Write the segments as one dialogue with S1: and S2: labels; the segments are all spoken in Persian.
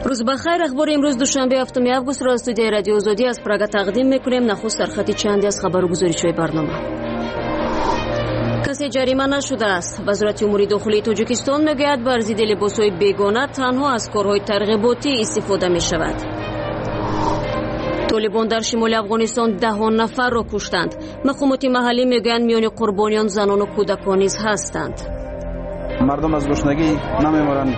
S1: روز بخیر. اخبار امروز دوشنبه 7 آگوست را از استودیوی رادیو آزادی از پراگ تقدیم میکنیم. نخست سرخط چندی از خبر و گزارش‌های برنامه. کسی جریمه نشده است. وزارت امور داخلی تاجیکستان میگوید بر ضد لباس‌های بیگانه تنها از کارهای ترغیباتی استفاده می‌شود. طالبان در شمال افغانستان 10 نفر را کشتند. مقامات محلی میگویند میان قربانیان زنان و کودکان نیز هستند.
S2: مردم از گشنگی نمیمورند.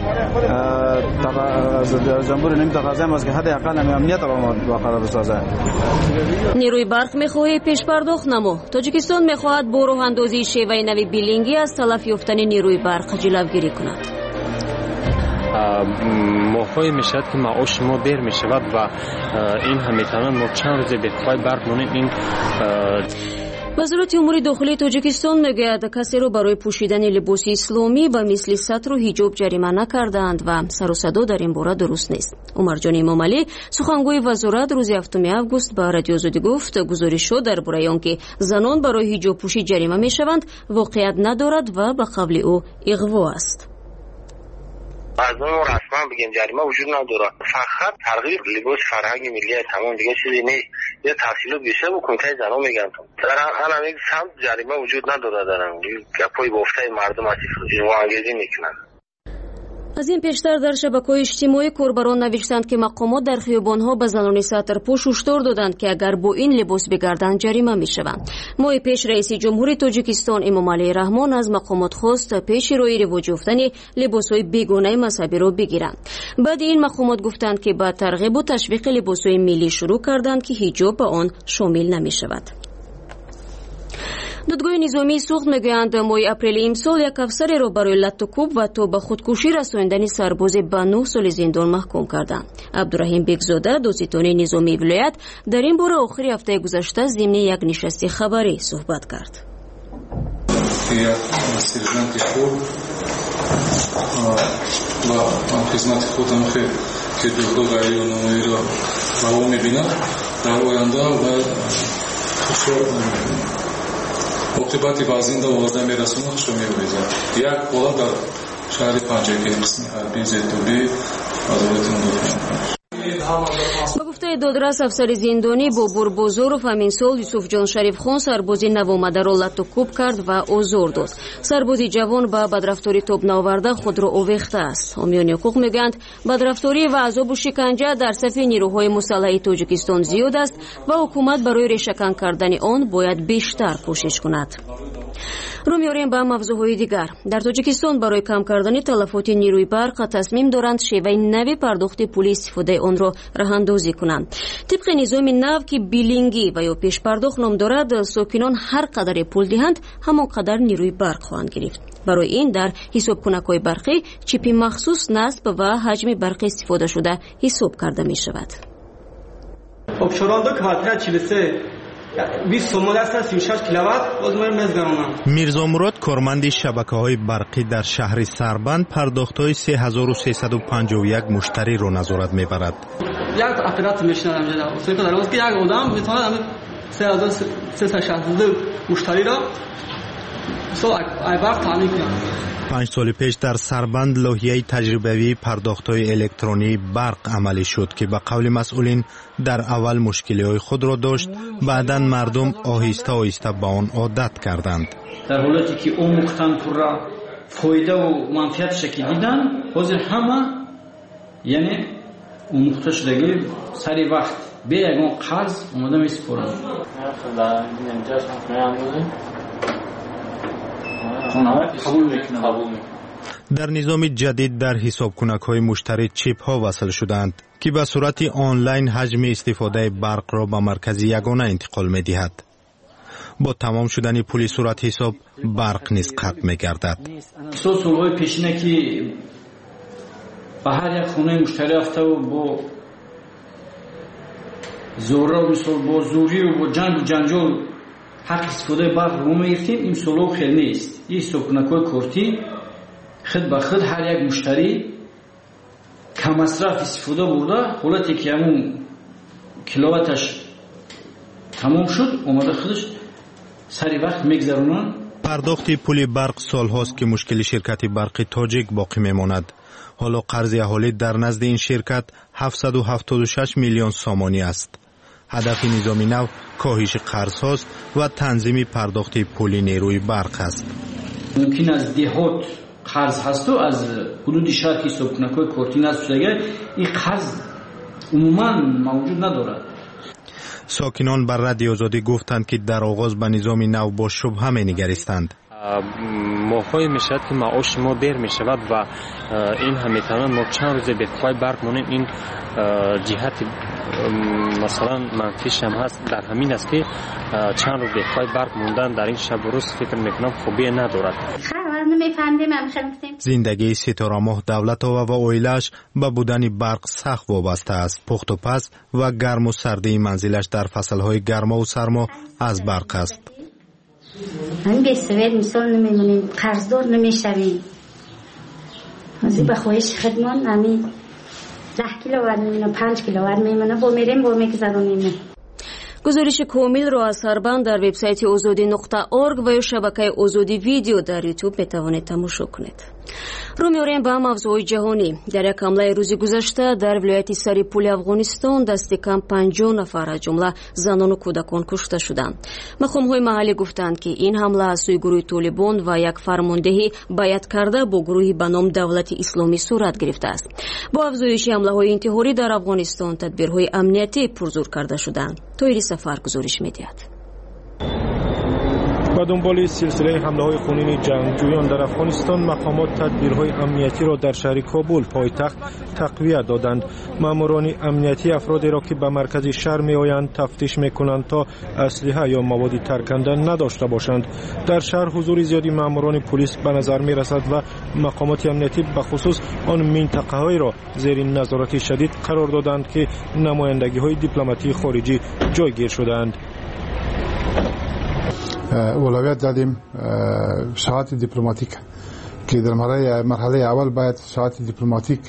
S2: جمهور نیم تقاضا است که حداقل امنیت را برقرار بسازد.
S1: نیروی برق میخواهد پیش پرداخت نما. تاجیکستان میخواهد با راه اندازی شیوه نوی بیلینگی از تلف یافتن نیروی برق جلوگیری کند.
S3: ماه‌هایی میشود که معاش ما دیر میشود و این هم میتواند ما چند روز به پای برق مانیم. این
S1: وزارت امور داخلی تاجیکستان میگوید کسی را برای پوشیدن لباس اسلامی و مثل ستر و حجاب جریمه نکردند و سر و صدا در این باره درست نیست. عمرجان امامعلی سخنگوی وزارت روز 7 آگوست به رادیو آزادی گفت گزارش شد درباره آنکه زنان برای حجاب پوشی جریمه میشوند واقعیت ندارد و به قول او اغوا است.
S4: از اون رسما بگیم جریمه وجود نداره، فقط تغییر لباس فرهنگ ملی تمام دیگه چیزی نیست. یه تفصیلات بیشتر و کمیته زنان میگن در همین سمت جریمه وجود نداره. دارن گپای گفته مردم از انگیزی میکنن.
S1: از این پیشتر در شبکه‌های اجتماعی کاربران نوشتند که مقامات در خیابان‌ها به زنان ساترپوش هشدار دادند که اگر با این لباس بگردند جریمه می‌شوند. ماه پیش رئیس جمهوری تاجیکستان امامعلی رحمان از مقامات خواست پیش روی رواج یافتن لباس‌های بیگانه مذهبی را بگیرند. بعد این مقامات گفتند که با ترغیب و تشویق لباس‌های ملی شروع کردند که حجاب به آن شامل نمی‌شود. دادگاه نظامی سوخت میگویند ماه اپریل امسال یک افسر را برای لط و کوب و تا به خودکشی رساندن سرباز به 9 سال زندان محکوم کردند. عبدالرحیم بیگزاده دادستان نظامی ولایت در این باره آخر هفته گذشته ضمن یک نشست خبری صحبت کرد.
S5: سرژانت خوب و خدمت خودم که دادگاه نظامی را رها می‌بینم در آینده و عاقبت وزین در وارده میرسونه خشو میویزد. یک قولا در شهر پنجگی قسم حربی زیتوبی وزارت مدافعین.
S1: با گفته دادرس افسر زندانی با بربازارов همین سال یوسف جان شریف خان سربازی نوآمده را لط و کوب کرد و آزار داد. سربازی جوان با بدرفتاری تاب نآورده خود را آویخته است. حامیان حقوق میگویند بدرفتاری و عذاب و شکنجه در صف نیروهای مسلح تاجیکستان زیاد است و حکومت برای ریشه‌کن کردن آن باید بیشتر کوشش کند. رو میاریم به موضوعهای دیگر. در تاجیکستان برای کم کردن تلفات نیروی برق تصمیم دارند شیوه نوی پرداخت پول استفاده آن را راهاندازی کنند. طبق نظام نو که بیلینگی و یا پیش پرداخت نام دارد، ساکنان هر قدر پول دهند همان قدر نیروی برق خواهند گرفت. برای این در حساب کنک‌های برقی چیپ مخصوص نصب و حجم برق استفاده شده حساب کرده می شود.
S6: میرزا مراد کارمند شبکه‌های برقی در شهر سربند پرداخت‌های 3351 مشتری را نظارت می‌برد.
S7: یک اپرات میشنم جدا. اصلا که در که یک آدم میتونه 3362 مشتری را برق تامین کنه.
S6: 5 سال پیش در سربند لایحه تجربوی پرداخت‌های الکترونی برق عملی شد که به قول مسئولین در اول مشکل‌های خود را داشت، بعداً مردم آهسته آهسته به آن عادت کردند.
S8: در حالتی که اون مختن پر را فایده و منفعتش که دیدن، حاضر همه یعنی اون مخته شدگی سری وقت به یکان قرض اومده میسپرن.
S6: در نظام جدید در حساب کنک‌های مشتری چیپ ها وصل شدند که به صورت آنلاین حجم استفاده برق را به مرکز یگانه انتقال می دهد. با تمام شدن پول صورت حساب برق نیز قطع می گردد.
S8: سالهای پیشینه که به هر یک خونه مشتری رفته و با زوره و با زوری و با جنگ و جنجال حق استفاده برق رو میگرفتیم. این سالها خیلی نیست. این حساب کنک‌های کارتی خود به خود هر یک مشتری کم مصرف استفاده برده، حالتی که همون کیلوواتش تمام شد اومده خودش سری وقت میگذرونن.
S6: پرداخت پول برق سالهاست که مشکل شرکت برق تاجیک باقی میماند. حالا قرض اهالی در نزد این شرکت 776 میلیون سامانی است. هدف نظام نو کاهش قرض هاست و تنظیم پرداخت پول نیروی برق است.
S8: ممکن از دهات قرض هست و از حدود شهر که صبحنکای کورتی نصب شده این قرض عموما موجود ندارد.
S6: ساکنان بر رادیو آزادی گفتند که در آغاز به نظام نو با شبهه می‌نگریستند.
S3: ماه‌های میشد که معاش ما دیر میشود و این هم میتوان ما چند روز به پای برق مونیم. این جهت مثلا منفیش هم هست در همین است که چند روز به پای برق موندن در این شب و روز فکر میکنم خوبی ندارد.
S6: زندگی ستاره ماه دولت‌ها و اویلش به بودن برق سخت وابسته است. پخت و پز و گرم و سردی منزلش در فصل‌های گرما و سرما از برق است.
S9: همین به سوید مثال نمیمونیم، قرضدار نمیشویم. از به خواهش خدمات همین 10 کیلووات میمونه، 5 کیلووات میمونه، با میریم با میگذرونیم.
S1: گزارش کامل را از سربند در وبسایت azadi.org و یا شبکه آزادی ویدیو در یوتیوب میتوانید تماشا کنید. رو می‌آوریم به موضوع جهانی. در یک حمله روز گذشته در ولایت سریپول افغانستان دست کم 50 نفر از جمله زنان و کودکان کشته شدند. مقام‌های محلی گفتند که این حمله از سوی گروه طالبان و یک فرماندهی بیعت کرده با گروهی به نام دولت اسلامی صورت گرفته است. با افزایش حمله‌های انتحاری در افغانستان تدبیرهای امنیتی پرزور کرده شدند. طاهر سفر گزارش می‌دهد.
S10: با دنبال سلسله حمله‌های خونین جنگجویان در افغانستان، مقامات تدبیرهای امنیتی را در شهر کابل پایتخت تقویت دادند. ماموران امنیتی افرادی را که به مرکز شهر می‌آیند تفتیش می‌کنند تا اسلحه یا مواد ترکنده نداشته باشند. در شهر حضور زیادی ماموران پلیس به نظر می‌رسد و مقامات امنیتی به خصوص آن منطقه‌هایی را زیر نظارت شدید قرار دادند که نمایندگی‌های دیپلماتی خارجی جایگیر شدند.
S11: اولویت دادیم شهادت دیپلماتیک که در مرحله اول باید شهادت دیپلماتیک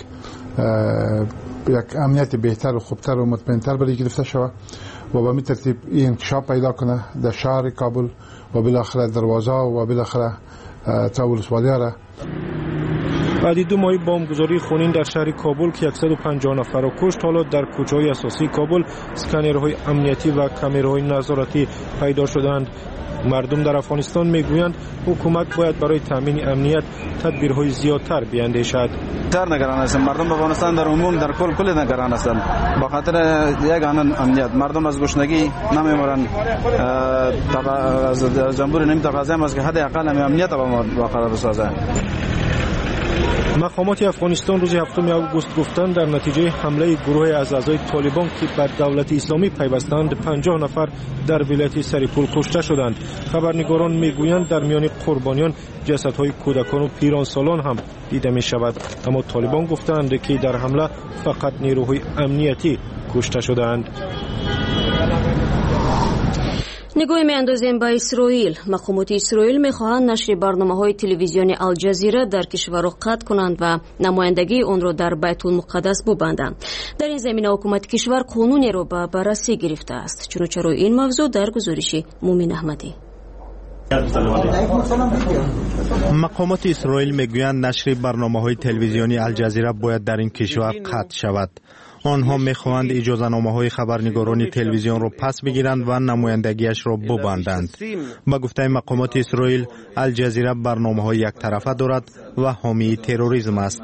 S11: یک امنیت بهتر و خوبتر و مطمئن‌تر برای گرفته شود و به می ترتیب این انکشاف پیدا کنه در شهر کابل و بالاخره دروازه و بالاخره تا ولسوالی‌ها را.
S10: بعد 2 ماه بمبگذاری خونین در شهر کابل که 150 نفر را کشت، حالا در کوچه‌های اساسی کابل اسکنرهای امنیتی و کامراهای نظارتی پیدا شدند. مردم در افغانستان میگویند حکومت باید برای تامین امنیت تدبیرهای زیادتر بیاندیشد.
S2: در نگران هستند مردم افغانستان در عموم در کل نگران هستند به خاطر یک امنیت. مردم از گشنگی نمیمرند. از جمهوری نمی تقاضا است که حداقل امنیت را برقرار بسازد.
S10: مقامات افغانستان روز 7 آگوست گفتند در نتیجه حمله گروه از اعضای طالبان که به دولت اسلامی پیوستند 50 نفر در ولایت سریپول کشته شدند. خبرنگاران میگویند در میان قربانیان جسدهای کودکان و پیرانسالان هم دیده می شود، اما طالبان گفتند که در حمله فقط نیروهای امنیتی کشته شدند.
S1: نگاه میاندازیم به اسرائیل. مقامات اسرائیل میخواهند نشر برنامه‌های تلویزیونی الجزیره در کشور را قطع کنند و نمایندگی آن را در بیت المقدس ببندند. در این زمینه حکومت کشور قانونی را به بررسی گرفته است. چنانچه روی این موضوع در گزارش مومن احمدی.
S6: مقامات اسرائیل میگویند نشر برنامه‌های تلویزیونی الجزیره باید در این کشور قطع شود. آنها میخواهند اجازه‌نامه‌های خبرنگاران تلویزیون را پس بگیرند و نمایندگیش را ببندند. با گفته مقامات اسرائیل، الجزیره برنامه‌های یک طرفه دارد و حامی تروریسم است.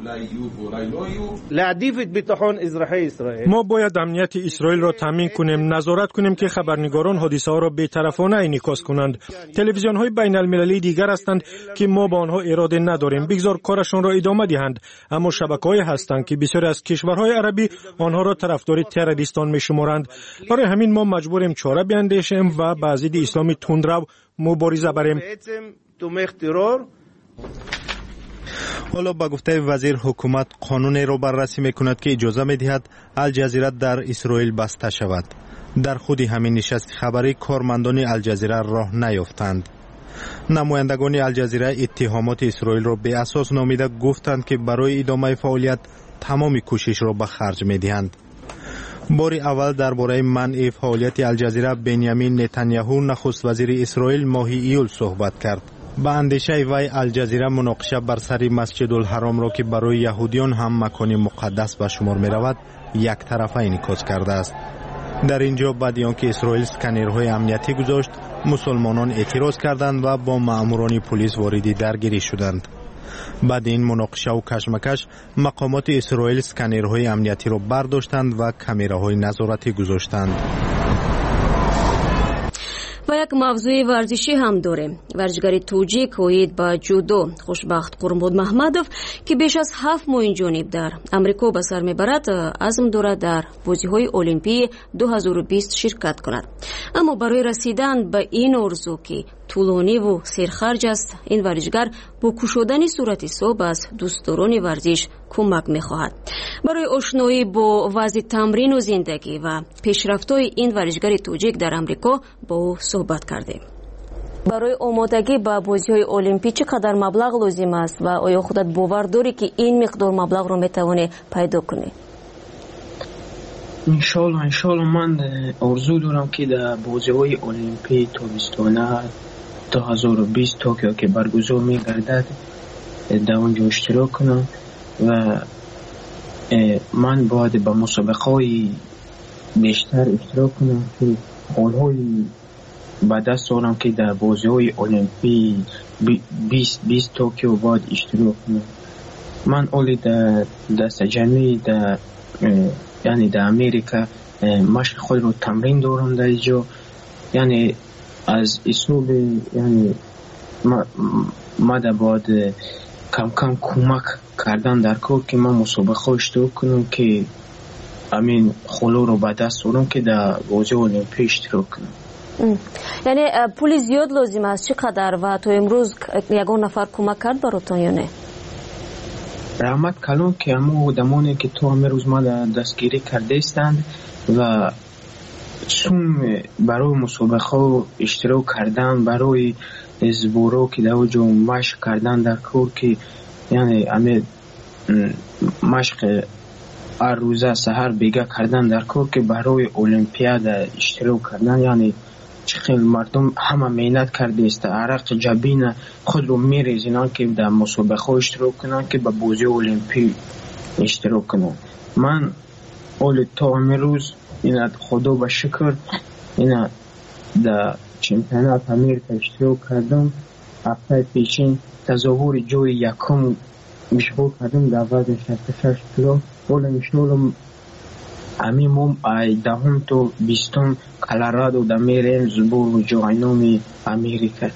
S10: ما باید امنیت اسرائیل را تامین کنیم، نظارت کنیم که خبرنگاران حادثه‌ها را بی‌طرفانه انعکاس کنند. تلویزیون‌های بین‌المللی دیگر هستند که ما با آنها اراده نداریم، بگذار کارشان را ادامه دهند. اما شبکه‌های هستند که بسیاری از کشورهای عربی آنها را طرفدار تروریستان می‌شمارند. برای همین ما مجبوریم چاره بیاندیشیم و با ضد اسلام تندرو مبارزه بریم.
S6: حالا با گفته وزیر حکومت قانونی را بررسی می‌کند که اجازه می‌دهد الجزیره در اسرائیل بسته شود. در خود همین نشست خبری کارمندان الجزیره راه نیافتند. نمایندگان الجزیره اتهامات اسرائیل را به اساس نامیده گفتند که برای ادامه فعالیت تمام کوشش را به خرج می‌دهند. بار اول درباره منع فعالیت الجزیره بنیامین نتانیاهو نخست وزیر اسرائیل ماه ایول صحبت کرد. با اندیشه وی الجزیره مناقشه بر سر مسجد الحرام را که برای یهودیان هم مکان مقدس به شمار می رود یک طرفه انعکاس کرده است. در اینجا بعد آنکه اسرائیل اسکنرهای امنیتی گذاشت، مسلمانان اعتراض کردند و با ماموران پلیس وارد درگیری شدند. بعد این مناقشه و کشمکش، مقامات اسرائیل اسکنرهای امنیتی را برداشتند و کامراهای نظارتی گذاشتند.
S1: و یک موضوع ورزشی هم داریم. ورزشکار توجیک اوید با جودو خوشبخت قرمود محمدوف که بیش از 7 ماه جانب در امریکا به سر میبرد، عزم دارد در بازی‌های المپیک 2020 شرکت کند. اما برای رسیدن به این آرزو که طولانی و سرخرج است، این ورزشکار با کشودن صورت حساب از دوستداران ورزش کمک می‌خواهد. برای آشنایی با وضع تمرین و زندگی و پیشرفت‌های این ورزشکار توجیک در امریکا با او صحبت کردیم. برای آمادگی به بازی‌های المپیک چقدر مبلغ لازم است و آیا خودت باور داری که این مقدار مبلغ رو می‌توانی پیدا کنی؟
S12: انشالله من آرزو دارم که در بازی‌های المپیک تابستانه 2020 توکیو که برگزار می‌گردد در اونجا اشتراک کنم و من باید به مسابقه‌های بیشتر اشتراک کنم که حال‌های به دست آورم که در بازی‌های المپیک 2020 توکیو باید اشتراک کنم. من اولی در سجمی یعنی در امریکا مشق خود رو تمرین دارم در اینجا، یعنی از اسلوب یعنی ما در باید کم کم کمک کردن در کار که من مسابقه اشتراک کنم که امین خلو رو به دست آورم که در بازی المپیک اشتراک کنم.
S1: یعنی پول زیاد لازم است چقدر و تو امروز یگان نفر کمک کرد براتون یا نه؟
S12: رحمت کلان که همه آدمانی که تو امروز ما دستگیری کرده استند و سوم برای مسابقه اشتراک کردن، برای ازبورو که در اوجه مشق کردن در کار که یعنی همه مشق هر روزه سحر بیگه کردن در کار که برای المپیاد اشتراک کردن، یعنی چخیل مردم همه مهنت کرده است، عرق جبین خود رو میریزنن که در مسابقه اشتراک کنن که به بازی المپیک اشتراک کنن. من اول تا امروز اینا خدا به شکر اینا در چمپیونات امریکا اشتراک کردم. هفته پیشین تظاهر جوی یکم مشغول کردم در وزن 66 کیلو. اول انشالله امیم ای دهم تو 20 کلرادو در میریم زبور جوینومی امریکا.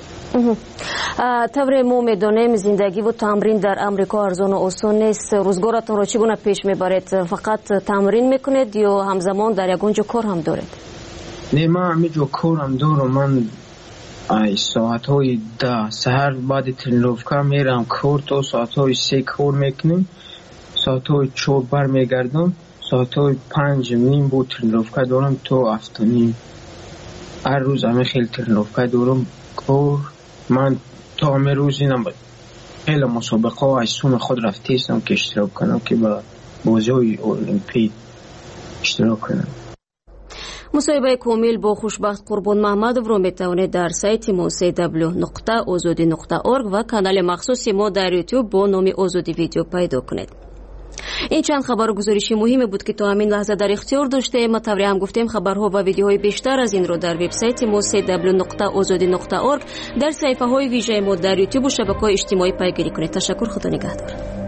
S1: طور ما میدانیم زندگی و تمرین در امریکا ارزان و آسان نیست. روزگارتون را چگونه پیش میبرید؟ فقط تمرین میکنید یا همزمان در یگان جا کار هم دارید؟
S12: نه، من همینجا کار هم دارم. من ساعت های 10 سحر بعد ترنوفکا میرم کار تا ساعت های 3 کار میکنیم، ساعت های 4 بر میگردم، ساعت های 5 نیم بود ترنوفکا دارم تا 7 نیم. هر روز همه خیلی ترنوفکا دارم کار. من تا همه روز اینم خیلی مسابقه ها از سون خود رفته استم که اشتراک کنم که با بازی های المپیک اشتراک کنم.
S1: مصاحبه کامل با خوشبخت قربان محمدوف رو میتوانید در سایت ما www.azadi.org و کانال مخصوص ما در یوتیوب با نام آزادی ویدیو پیدا کنید. این چند خبر و گزارشی مهمی بود که تا همین لحظه در اختیار داشته. ما طوری هم گفتیم خبرها و ویدیوهای بیشتر از این رو در وبسایت ما www.azadi.org، در صفحه های ویژه ما در یوتیوب و شبکه‌های اجتماعی پیگیری کنید. تشکر، خدا نگهدار.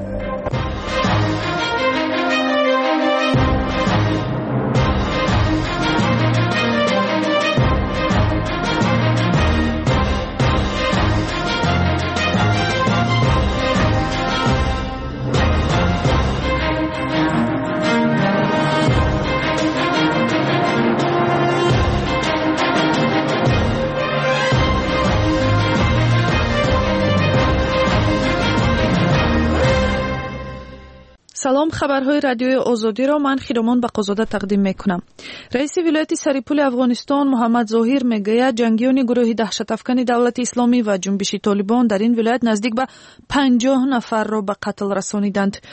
S13: سلام، خبرهای رادیوی آزادی را من خیرمان بقازاده تقدیم میکنم. رئیس ولایت سریپول افغانستان محمد ظاهر میگوید جنگیان گروه دهشت افکن دولت اسلامی و جنبش طالبان در این ولایت نزدیک به 50 نفر را به قتل رسانیدند.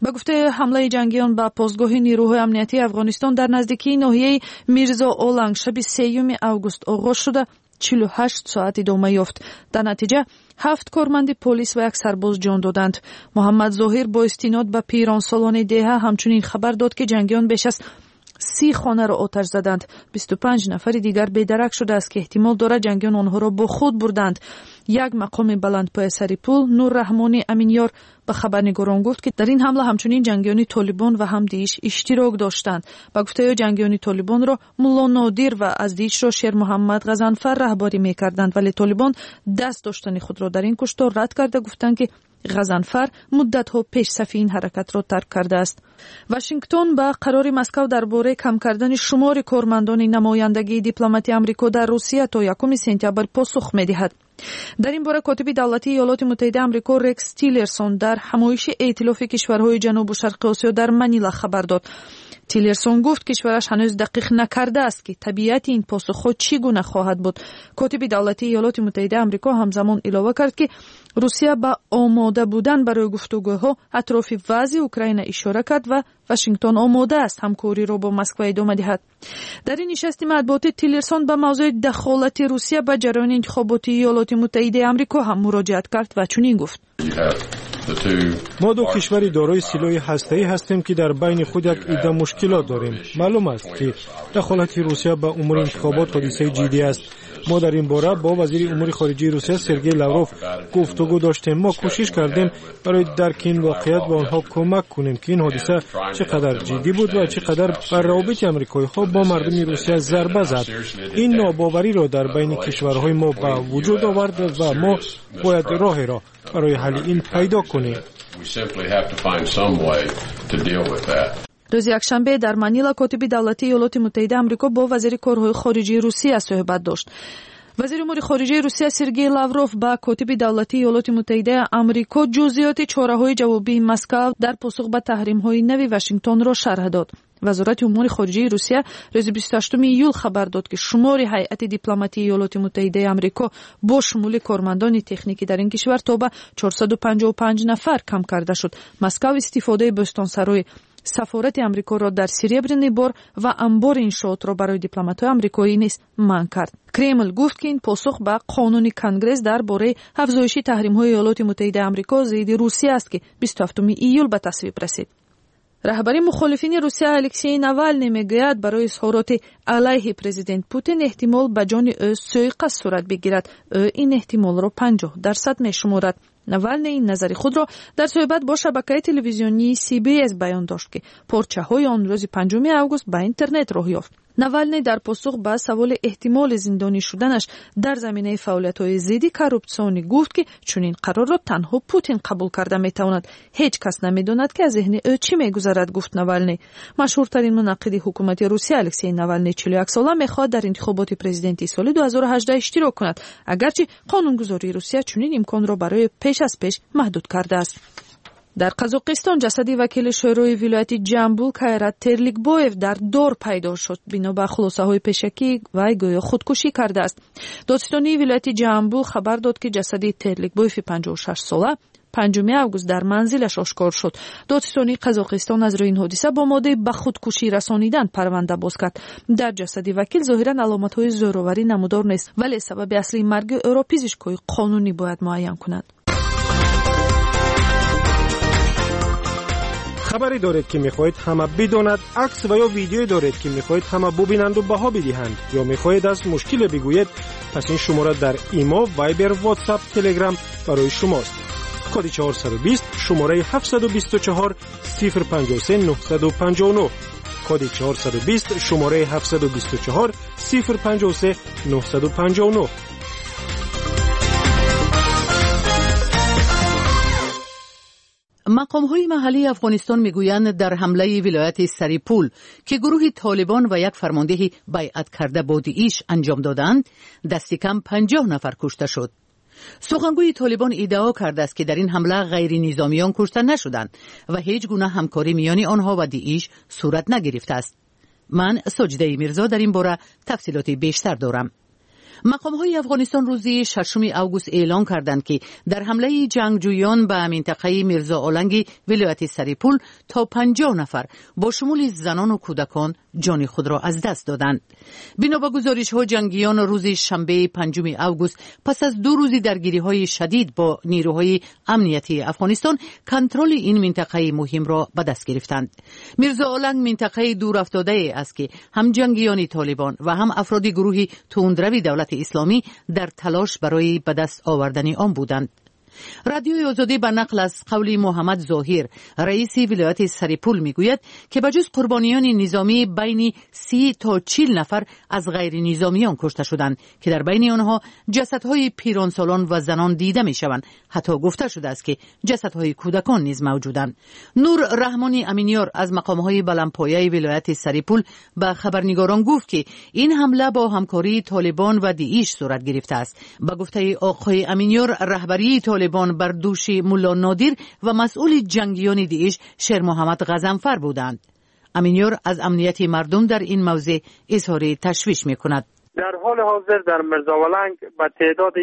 S13: با گفته حمله جنگیان به پاسگاه نیروهای امنیتی افغانستان در نزدیکی ناحیه میرزا اولنگ شب 3 آگوست آغاز شده 48 ساعت ادامه یافت. در نتیجه 7 کارمند پلیس و یک سرباز جان دادند. محمد ظاهر با استناد به پیرانسالان دهه همچنین خبر داد که جنگیان بیش از 30 خانه را آتش زدند. 25 نفر دیگر بیدرک شده است که احتمال دارد جنگیان آنها را با خود بردند. یک مقام بلندپای سریپول نور رحمانی امینیار به خبرنگاران گفت که در این حمله همچنین جنگیان طالبان و هم داعش اشتراک داشتند. با گفته جنگیان طالبان را ملا نادر و از داعش را شیر محمد غضنفر رهبری می‌کردند، ولی طالبان دست داشتن خود را در این کشتار رد کرده گفتند که غضنفر مدت‌ها پیش صف این حرکت را ترک کرده است. واشنگتن با قرار مسکو درباره کم کردن شمار کارمندان نمایندگی دیپلماتی آمریکا در روسیه تا 1 سپتامبر پاسخ می‌دهد. در این باره کاتب دولتی ایالات متحده آمریکا رکس تیلرسون در همایش ائتلاف کشورهای جنوب و شرق آسیا در منیلا خبر داد. تیلرسون گفت کشورش هنوز دقیق نکرده است که طبیعت این پاسخ چگونه خواهد بود. کاتب دولتی ایالات متحده آمریکا همزمان اضافه کرد که روسیه با آماده بودن برای گفتگوها اطراف وضع اوکراین اشاره کرد و واشنگتن آماده است همکاری را با مسکو ادامه دهد. در این نشست مطبوعاتی تیلرسون به موضوع دخالت روسیه به جریان انتخابات ایالات متحده آمریکا هم مراجعت کرد و چنین گفت:
S10: ما دو کشوری دارای سلاح هسته‌ای هستیم که در بین خود یک عده مشکلات داریم. معلوم است که دخالت روسیه به امور انتخابات حادثه جدی است. ما در این باره با وزیر امور خارجه روسیه سرگئی لاوروف گفتگو داشتیم. ما کوشش کردیم برای درک این واقعیت به آنها کمک کنیم که این حادثه چقدر جدی بود و چقدر بر روابط آمریکایی‌ها با مردم روسیه ضربه زد. این ناباوری را در بین کشورهای ما به وجود آورد و ما باید راهی را برای حل این پیدا کنیم.
S13: روز یکشنبه در منیلا کاتب دولتی ایالات متحده آمریکا با وزیر کارهای خارجه روسیه صحبت داشت. وزیر امور خارجه روسیه سرگئی لاوروف با کاتب دولتی ایالات متحده آمریکا جزئیات چاره‌های جوابی مسکو در پاسخ به تحریم‌های نوی واشنگتن را شرح داد. وزارت امور خارجه روسیه روز 28 ایول خبر داد که شمار هیئت دیپلماتی ایالات متحده آمریکا با شمول کارمندان تکنیکی در این کشور تا به 455 نفر کم کرده شد. مسکو استفاده بستانسرای سفارت آمریکا را در سریبرنی و انبار انشاءات را برای دیپلمات‌های آمریکایی نیز منع کرد. کرمل گفت که این پاسخ به قانون کنگره درباره افزایش تحریم‌های ایالات متحده آمریکا ضد روسیه است که 27 ایول به تصویب رسید. رهبر مخالفین روسیه الکسی ناوالنی میگوید برای اظهارات علیه پرزیدنت پوتین احتمال به جان او سوء صورت بگیرد. او این احتمال را 50% میشمارد. ناوالنی این نظر خود را در صحبت با شبکه تلویزیونی CBS بیان داشت که پارچه‌های آن روز 5 آگوست به اینترنت راه یافت. ناوالنی در پاسخ به سوال احتمال زندانی شدنش در زمینه فعالیت‌های ضد کورپسیونی گفت که چنین قرار را تنها پوتین قبول کرده میتواند. هیچ کس نمیداند که از ذهن او چی میگذرد، گفت ناوالنی. مشهورترین منقد حکومت روسیه الکسی ناوالنی 41 ساله میخواد در انتخابات پرزیدنتی سال 2018 اشتراک کند، اگرچه قانونگذاری روسیه چنین امکان را برای پیش از پیش محدود کرده است. در قزاقستان جسد وکیل شورای ولایت جامبول کایرات ترلیکبویف در دور پیدا شد. بنا به خلاصه‌های پیشکی وی گویا خودکشی کرده است. دادستانی ولایت جامبول خبر داد که جسد ترلیکبویف 56 ساله 5 آگوست در منزلش آشکار شد. دادستانی قزاقستان از روی این حادثه با ماده به خودکشی رسانیدن پرونده باز کرد. در جسد وکیل ظاهرا علامت‌های زوراوری نمودار نیست، ولی سبب اصلی مرگ او را پزشکای قانونی باید معین کند.
S10: خبری دارید که میخواهید همه بداند، عکس و یا ویدیویی دارید که میخواهید همه ببینند و بها بدهند، یا میخواهید از مشکل بگویید، پس این شماره در ایما، وایبر، واتساپ، تلگرام برای شماست. کد 420 شماره 724 053 959 کد 420 شماره 724 053 959.
S14: مقام‌های محلی افغانستان میگویند در حمله ولایت سریپول که گروه طالبان و یک فرمانده بیعت کرده با داعش انجام دادند، دست کم 50 نفر کشته شد. سخنگوی طالبان ادعا کرده است که در این حمله غیر نظامیان کشته نشدند و هیچ گونه همکاری میان آنها و داعش صورت نگرفته است. من سجده میرزا در این باره تفصیلات بیشتر دارم. مقام‌های افغانستان روز 6 آگوست اعلام کردند که در حمله جنگجویان به منطقه میرزا اولنگ ولایت سریپول تا 50 نفر با شمول زنان و کودکان جان خود را از دست دادند. بنا به گزارش‌ها جنگیان روز شنبه 5 آگوست پس از 2 روز درگیری‌های شدید با نیروهای امنیتی افغانستان کنترل این منطقه مهم را به دست گرفتند. میرزا اولنگ منطقه دور افتاده است که هم جنگیان طالبان و هم افراد گروه تندرو دولت اسلامی در تلاش برای به دست آوردن آن بودند. رادیوی آزادی به نقل از قول محمد ظاهر رئیس ولایت سریپول میگوید که بجز قربانیان نظامی بین 30 تا 40 نفر از غیر نظامیان کشته شدند که در بین آنها جسدهای پیرانسالان و زنان دیده میشوند. حتی گفته شده است که جسدهای کودکان نیز موجودند. نور رحمانی امینیار از مقامهای بلندپایه ولایت سریپول به خبرنگاران گفت که این حمله با همکاری طالبان و داعش صورت گرفته است. به گفته آقای امینیار رهبری طالبان بر دوش ملا نادر و مسئول جنگیان داعش شیر محمد غضنفر بودند. امینیار از امنیت مردم در این موضوع اظهار تشویش می‌کند.
S15: در حال حاضر در میرزا اولنگ به تعداد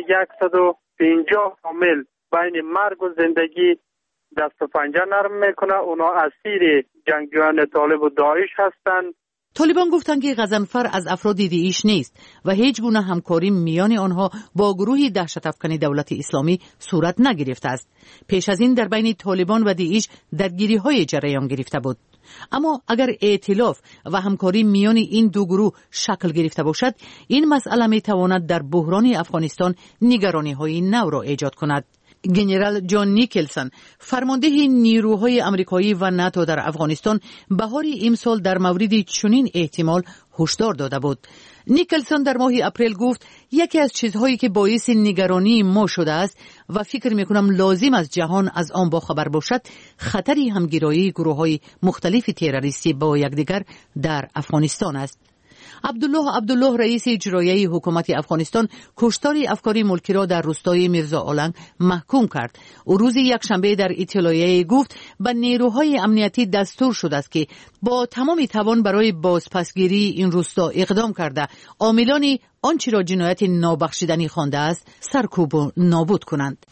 S15: 150 حامل بین مرگ و زندگی دست و پنجه نرم میکنه. اونا اسیر جنگیان طالب و داعش هستند.
S14: طالبان گفتند که غضنفر از افراد داعش نیست و هیچ گونه همکاری میان آنها با گروه دهشت افکن دولت اسلامی صورت نگرفته است. پیش از این در بین طالبان و داعش درگیری‌های جریان گرفته بود. اما اگر ائتلاف و همکاری میان این دو گروه شکل گرفته باشد، این مسئله میتواند در بحران افغانستان نگرانی‌های نو را ایجاد کند. گنرال جان نیکلسون فرمانده نیروهای آمریکایی و ناتو در افغانستان بهار امسال در مورد چنین احتمال هشدار داده بود. نیکلسون در ماه اپریل گفت یکی از چیزهایی که باعث نگرانی ما شده است و فکر میکنم لازم از جهان از آن باخبر باشد خطری همگرایی گروه‌های مختلف تروریستی با یکدیگر در افغانستان است. عبدالله رئیس اجرایی حکومت افغانستان کشتار افکار ملکی را در روستای میرزا اولنگ محکوم کرد. او روز یکشنبه در اطلاعیه گفت به نیروهای امنیتی دستور شده است که با تمام توان برای بازپسگیری این روستا اقدام کرده عاملان آنچه را جنایت نابخشیدنی خوانده است سرکوب و نابود کنند.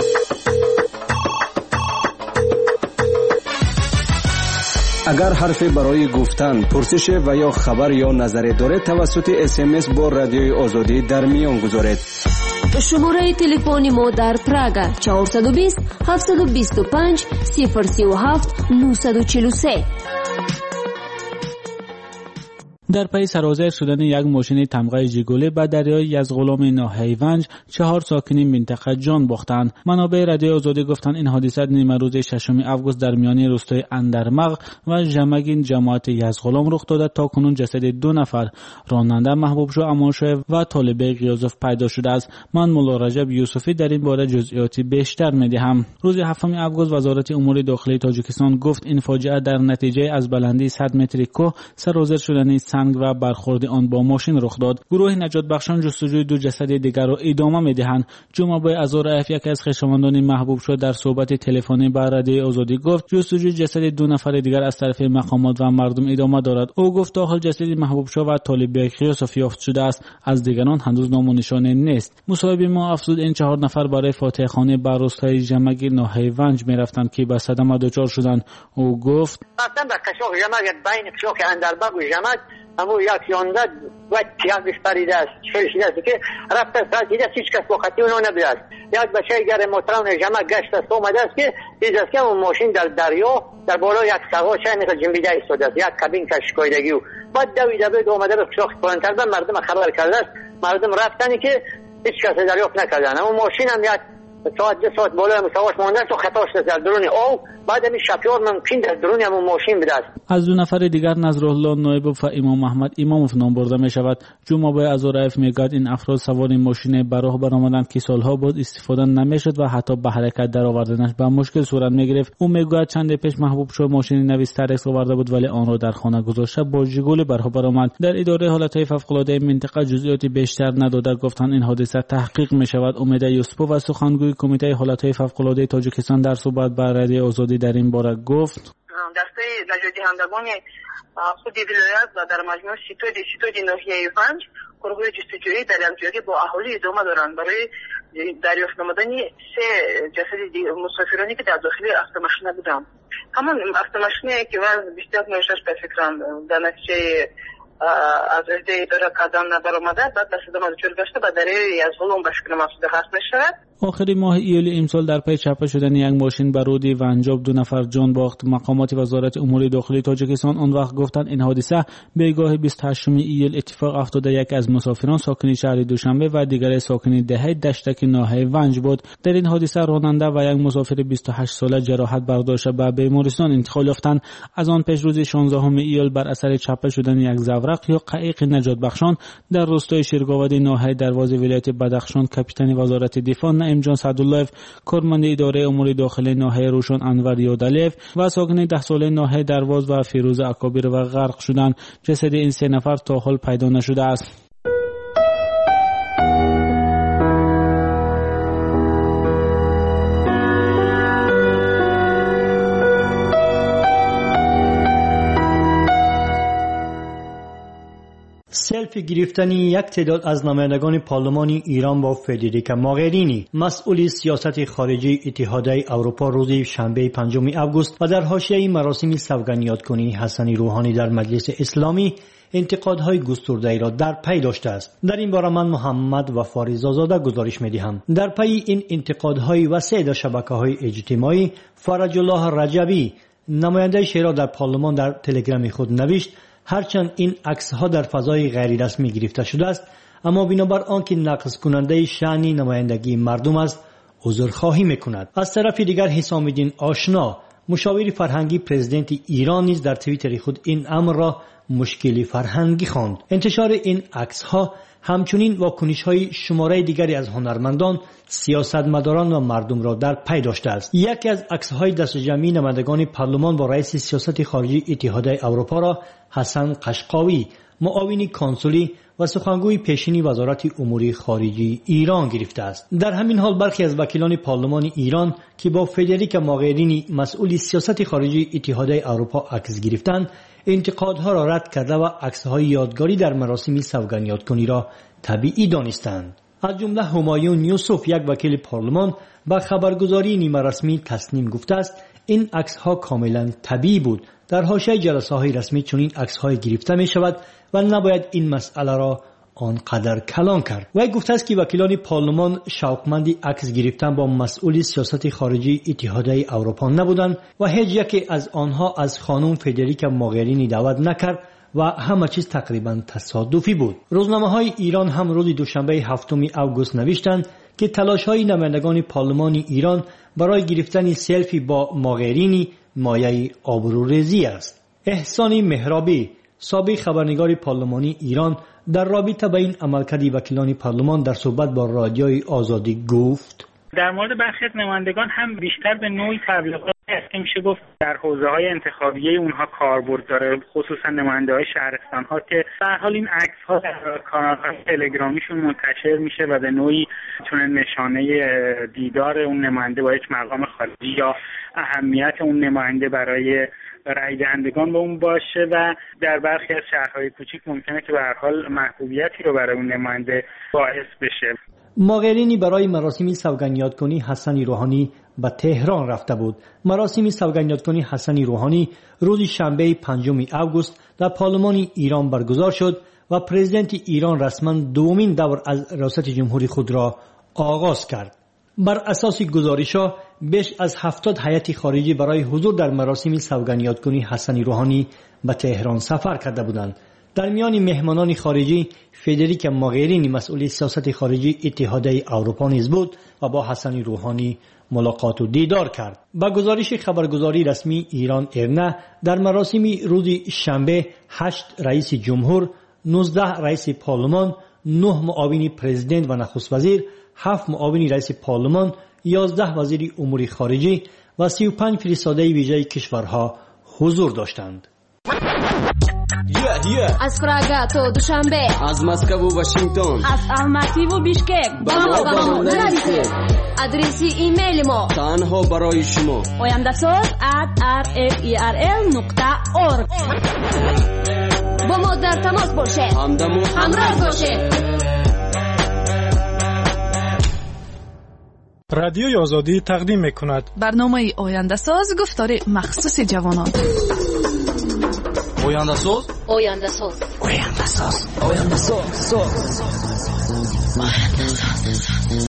S16: اگر حرفی برای گفتن، پرسش و یا خبر یا نظری دارید توسط SMS با رادیوی آزادی در میان گذارید.
S1: شماره تلفن ما در پراگ 420 725 037 943.
S17: در پی سرازیر شدن یک ماشین تمغه ژیگولی به دریای یزغلام ناحیه ونج 4 ساکن منطقه جان باختند. منابع رادیوی آزادی گفتند این حادثه نیمه روز 6 آگوست در میان روستای اندرمغ و ژمگین جماعت یزغلام رخ داده. تا کنون جسد 2 نفر راننده محبوب شو اماشوی و طالب غیاضوف پیدا شده است. من مولا رجب یوسفی در این باره جزئیات بیشتر میدهم. روز 7 آگوست وزارت امور داخلی تاجیکستان گفت این فاجعه در نتیجه از بلندی 100 متر کوه سرازیر شدن سنگ و برخورد آن با ماشین رخ داد. گروه نجات بخشان جستجوی 2 جسد دیگر را ادامه میدهند. جمعه ازارایف یکی از خویشاوندان محبوب شو در صحبت تلفنی با رادیوی آزادی گفت جستجوی جسد 2 نفر دیگر از طرف مقامات و مردم ادامه دارد. او گفت تا حال جسد محبوب شو و طالب غیاضوف یافت شده است. از دیگران هنوز نام و نشانه نیست. مصاحب ما افزود این 4 نفر برای فاتحه خانه بر روستای ژمگین ناحیه ونج میرفتند که به صدمه دچار شدند. او گفت
S18: رفتن به قشاق ژمگ بین قشاق اندربگ و ژمگ همو یک یانده و یک پریده است شده است که رفته ساعت دیده هیچ کس وقتی اونو نبوده است. یک بچه گر موتران ژمگ گشت است اومده است که دید است که اون ماشین در دریا در بالا یک سوار چند مثل جنبیده ایستاده است. یک کابین کشکایدگی و بعد دویده بود اومده به قشاق پایین‌تر به مردم خبر کرده است. مردم رفتنی که هیچ کس دریافت نکردن. اون ماشین هم یک ساعت 2 ساعت بالا مساواش مونده تو خطا شده در درون او بعد این شفیار ممکن در درون همون ماشین بده است.
S17: از 2 نفر دیگر نظرالله نایبوف و امام محمد اماموف نام برده می شود. جمعه ازارایف میگوید این افراد سوار ماشین به راه برآمدند که سالها بعد استفاده نمیشد و حتی به حرکت در آوردنش به مشکل صورت میگرفت. او میگوید چند پیش محبوب شو ماشین نوی استرکس آورده بود ولی آن را در خانه گذاشته با ژیگولی به راه برآمد. در اداره حالتهای فوق‌العاده منطقه جزئیات بیشتر نداده. گفتند این حادثه تحقیق می شود. امید یوسفو و سخنگوی کمیته حالتهای فوق‌العاده تاجیکستان در صحبت با رادیوی آزادی در این باره گفت
S19: دسته نجات دهندگان خود ولایت و در مجموع ستاد ناحیه ونج گروه جستجویی در یکجایی با اهالی ادامه دارند برای دریافت نمودن 3 جسد مسافرانی که در داخل автомашина بودند. همان автомашина که وزن بیشتر از 96 فکرم در نتیجه از ادعای اداره کردن نبرآمده بعد دست دادن دچار گشته و دریای از غلام به شکل محسوب خاص می‌شود.
S17: آخرین ماه ایول امسال در پی چپه شدن یک ماشین بر رود ونجاب 2 نفر جان باخت. مقامات وزارت امور داخلی تاجیکستان آن وقت گفتند این حادثه بیگاه 28 ایول اتفاق افتاده. یک از مسافران ساکن شهر دوشنبه و دیگر ساکن دهه دشتک ناحیه ونج بود. در این حادثه راننده و یک مسافر 28 ساله جراحت برداشته به بیمارستان انتقال یافتند. از آن پیش روز 16 ایول بر اثر چپه شدن یک زورق یا قایق نجات بخشان در روستای شیرگاودی ناحیه دروازه ولایت بدخشان کاپیتان وزارت دفاع نعیم جان سعدالله، کارمند اداره امور داخلی ناحیه روشن انور یادلیف و ساکن 10 ساله ناحیه درواز و فیروز اکابر و غرق شدند. جسد این 3 نفر تا حال پیدا نشده است.
S20: سلفی گرفتن یک تعداد از نمایندگان پارلمان ایران با فدریکا موغرینی مسئول سیاست خارجی اتحادیه اروپا روز شنبه 5 آگوست و در حاشیه مراسم سوگندیادکنی حسن روحانی در مجلس اسلامی انتقادهای گسترده‌ای را در پی داشته است. در این باره من محمد وفاری زازاده گزارش می‌دهم. در پی این انتقادهای وسیع در شبکه‌های اجتماعی فرج الله رجبی نماینده شورا در پارلمان در تلگرام خود نوشت هرچند این عکس‌ها در فضای غیر رسمی گرفته شده است اما بنابر آنکه نقض کننده شأن نمایندگی مردم است عذرخواهی می‌کند. از طرف دیگر حسام الدین آشنا مشاور فرهنگی پرزیدنت ایران نیز در توییتر خود این امر را مشکلی فرهنگی خواند. انتشار این عکس‌ها همچنین واکنش‌های شماره دیگری از هنرمندان، سیاستمداران و مردم را در پی داشته است. یکی از عکس‌های دستجمعی نمایندگان پارلمان با رئیس سیاست خارجی اتحادیه اروپا را حسن قشقاوی، معاون کنسولی و سخنگوی پیشین وزارت امور خارجه ایران گرفته است. در همین حال برخی از وکیلان پارلمان ایران که با فدریکا موغرینی مسئول سیاست خارجی اتحادیه اروپا عکس گرفتند، انتقادها را رد کرده و عکس‌های یادگاری در مراسم سوگندیادکنی را طبیعی دانستند. از جمله همایون یوسف، یک وکیل پارلمان، با خبرگزاری نیمه رسمی تصنیم گفته است این عکس‌ها کاملا طبیعی بود. در حاشیه جلسه‌های رسمی چنین عکس‌های گرفته می‌شود و نباید این مسئله را آنقدر کلان کرد. وی گفته است که وکیلان پارلمان شوقمند عکس گرفتن با مسئول سیاست خارجی اتحادیه اروپا نبودند و هیچ یکی از آنها از خانم فدریکا موغرینی دعوت نکرد و همه چیز تقریبا تصادفی بود. روزنامه‌های ایران هم روز دوشنبه 7 آگوست نوشتند که تلاش‌های نمایندگان پارلمان ایران برای گرفتن سلفی با موغرینی مایه آبروریزی است. احسان مهرابی، سابق خبرنگار پارلمانی ایران، در رابطه با این عملکرد وکیلان پارلمان در صحبت با رادیوی آزادی گفت
S21: در مورد برخی از نمایندگان هم بیشتر به نوعی تبلیغات است که میشه گفت در حوزه‌های انتخابیه اونها کاربرد داره، خصوصا نماینده‌های شهرستان‌ها که به هر حال این عکس‌ها در کانال‌های تلگرامیشون منتشر میشه و به نوعی چون نشانه دیدار اون نماینده با یک مقام خارجی یا اهمیت اون نماینده برای رای دهندگان به اون باشه و در برخی از شهرهای کوچیک ممکنه که به هر حال محبوبیتی رو برای اون نماینده باعث بشه.
S20: موغرینی برای مراسم سوگندیادکنی حسن روحانی به تهران رفته بود. مراسم سوگندیادکنی حسن روحانی روز شنبه 5 آگوست در پارلمان ایران برگزار شد و پرزیدنت ایران رسما دومین دور از ریاست جمهوری خود را آغاز کرد. بر اساس گزارش‌ها بیش از 70 هیئت خارجی برای حضور در مراسم سوگندیادکنی حسن روحانی به تهران سفر کرده بودند. در میان مهمانان خارجی فدریکا موغرینی مسئول سیاست خارجی اتحادیه اروپا نیز بود و با حسن روحانی ملاقات و دیدار کرد. با گزارش خبرگزاری رسمی ایران ایرنا در مراسم روز شنبه 8 رئیس جمهور، 19 رئیس پارلمان، 9 معاون پرزیدنت و نخست وزیر، 7 معاون رئیس پارلمان، 11 وزیر امور خارجه و 35 فرستاده ویژه کشورها حضور داشتند.
S1: از پراگا تا دوشنبه،
S4: از مسکو و واشنگتن،
S1: از الماتی و بیشکک با ما نرسید. آدرسی ایمیل ما
S4: تنها برای شما
S1: oyandasaz@rferl.org. با ما در تماس باشید، همراه باشید.
S10: رادیوی آزادی تقدیم می‌کند
S13: برنامه آینده ساز، گفتار مخصوص جوانان.
S4: آینده ساز،
S1: آینده ساز،
S4: آینده ساز، آینده ساز.